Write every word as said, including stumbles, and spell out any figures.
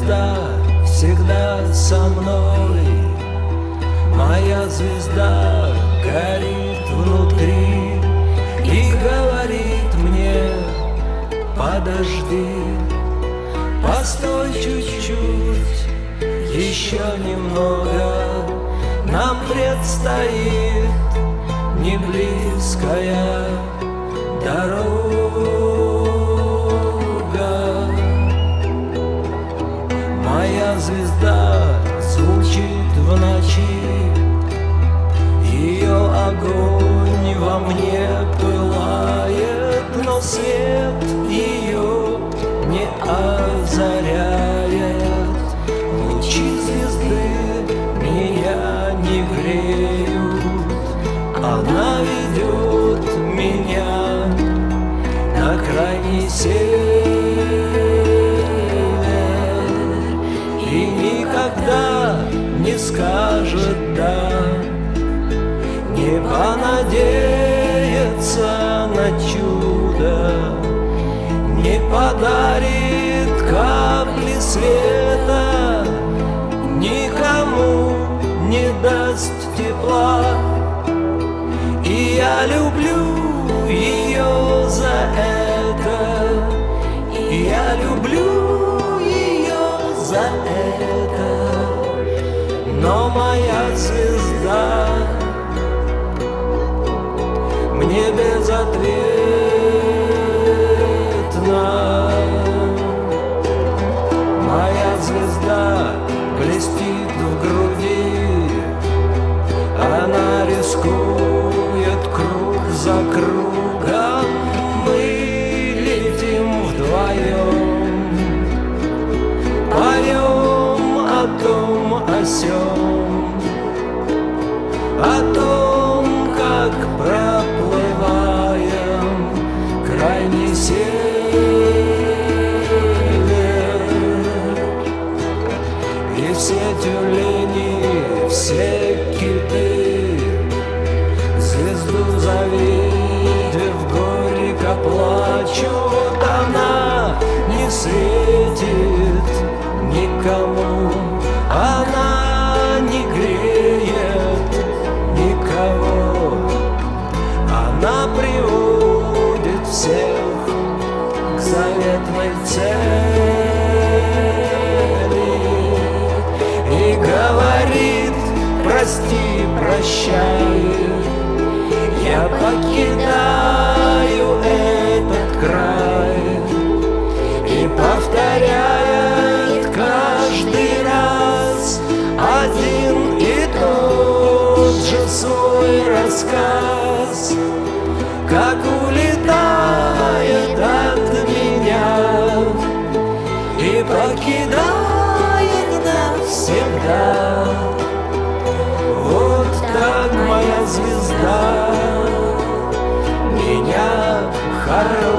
звезда всегда со мной, моя звезда горит внутри и говорит мне: подожди, постой чуть-чуть, еще немного, нам предстоит неблизкая дорога. Моя звезда звучит в ночи, ее огонь во мне пылает, но свет ее не озаряет. Лучи звезды меня не греют, она ведет меня на крайний север и никогда не скажет «да», не понадеется на чудо, не подарит капли света, никому не даст тепла. И я люблю ее за это, и я люблю ее за это. Но моя звезда мне безответна. Моя звезда блестит в груди, она рискует круг за кругом. Мы летим вдвоем, поем о том, о сём, о том, как проплываем крайний север. И все тюлени, все киты, звезду завидев, горько плачут. Она не светит никому, она не греет никого, она приводит всех к заветной цели и говорит: прости, прощай, я покидаю этот край. И повторяет каждый раз один и тот же свой рассказ, как улетает от меня и покидает навсегда. Вот так моя звезда меня хоронит.